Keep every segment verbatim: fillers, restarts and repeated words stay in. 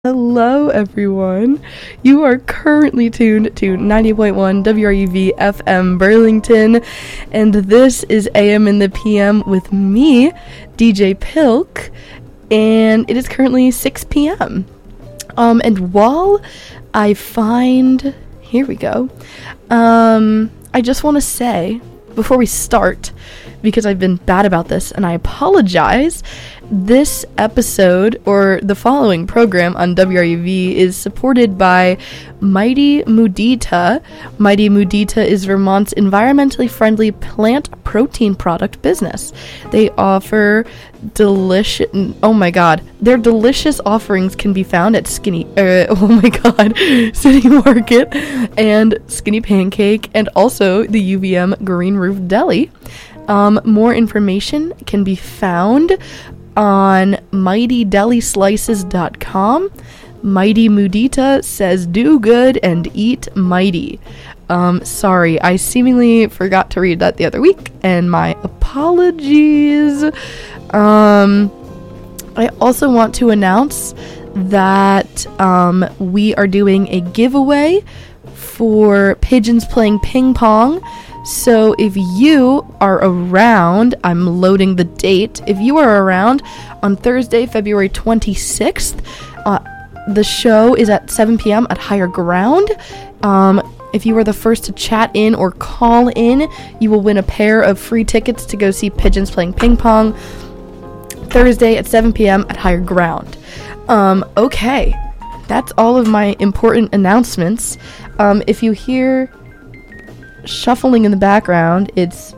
Hello everyone, you are currently tuned to ninety point one W R U V F M Burlington, and this is A M in the P M with me, D J Pilk, and it is currently six p.m. Um, and while I find, here we go, um, I just want to say, before we start, because I've been bad about this, and I apologize, this episode, or the following program on W R U V, is supported by Mighty Mudita. Mighty Mudita is Vermont's environmentally friendly plant protein product business. They offer delicious, oh my god, their delicious offerings can be found at Skinny, uh, oh my god, City Market and Skinny Pancake, and also the U V M Green Roof Deli. Um, more information can be found on mighty deli slices dot com. Mighty Mudita says do good and eat mighty. Um, sorry, I seemingly forgot to read that the other week, and my apologies. Um, I also want to announce that um, we are doing a giveaway for Pigeons Playing Ping Pong. So if you are around, I'm loading the date. If you are around on Thursday, February twenty-sixth, uh, the show is at seven p.m. at Higher Ground. Um, if you are the first to chat in or call in, you will win a pair of free tickets to go see Pigeons Playing Ping Pong Thursday at seven p.m. at Higher Ground. Um, okay, that's all of my important announcements. Um, if you hear shuffling in the background, it's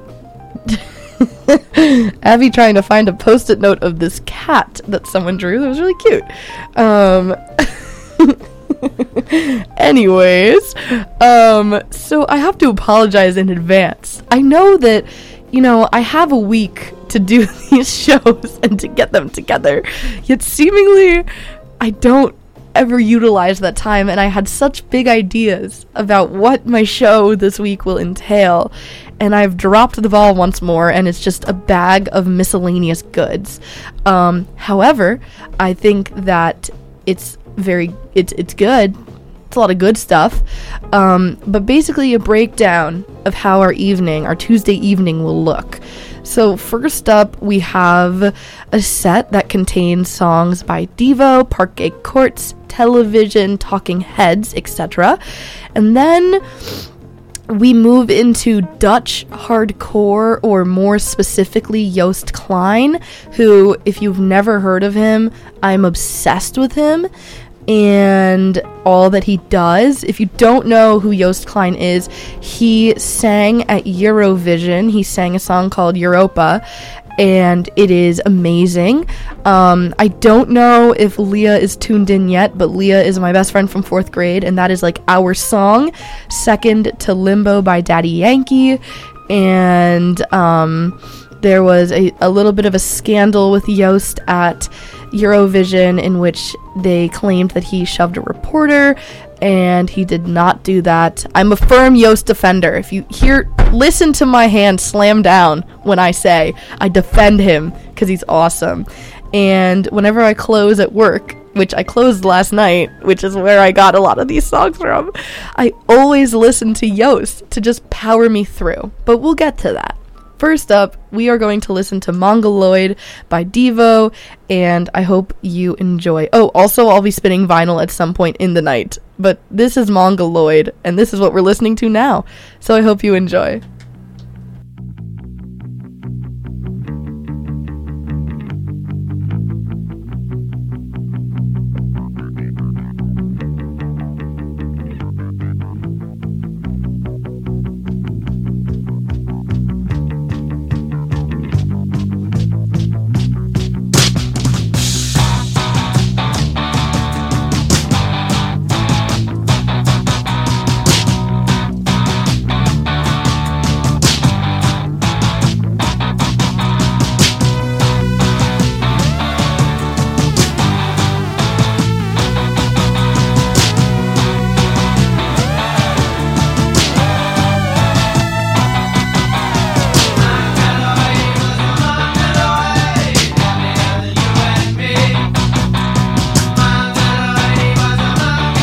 Abby trying to find a post-it note of this cat that someone drew that was really cute. Um, anyways, um, so I have to apologize in advance. I know that, you know, I have a week to do these shows and to get them together, yet seemingly I don't ever utilize that time, and I had such big ideas about what my show this week will entail, and I've dropped the ball once more, and it's just a bag of miscellaneous goods. Um, however, I think that it's very, it's, it's good. It's a lot of good stuff. Um, but basically a breakdown of how our evening, our Tuesday evening will look. So first up, we have a set that contains songs by Devo, Parkgate Courts, Television, Talking Heads, et cetera. And then we move into Dutch hardcore, or more specifically Joost Klein, who, if you've never heard of him, I'm obsessed with him and all that he does. If you don't know who Joost Klein is, he sang at Eurovision. He sang a song called Europa, and it is amazing. Um, I don't know if Leah is tuned in yet, but Leah is my best friend from fourth grade, and that is like our song, second to Limbo by Daddy Yankee. And um, there was a, a little bit of a scandal with Joost at Eurovision, in which they claimed that he shoved a reporter, and he did not do that. I'm a firm Joost defender. If you hear, listen to my hand slam down when I say I defend him, because he's awesome. And whenever I close at work, which I closed last night, which is where I got a lot of these songs from, I always listen to Joost to just power me through. But we'll get to that. First up, we are going to listen to Mongoloid by Devo, and I hope you enjoy. Oh, also, I'll be spinning vinyl at some point in the night, but this is Mongoloid, and this is what we're listening to now, so I hope you enjoy.